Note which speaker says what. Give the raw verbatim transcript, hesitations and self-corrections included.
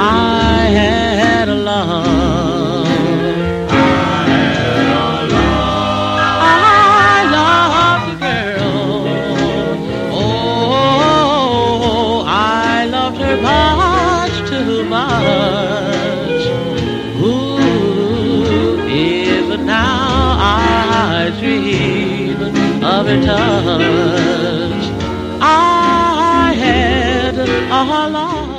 Speaker 1: I had a love.
Speaker 2: I had a love.
Speaker 1: I loved the girl. Oh, I loved her much too much. Ooh, even now I dream of her touch. I had a love.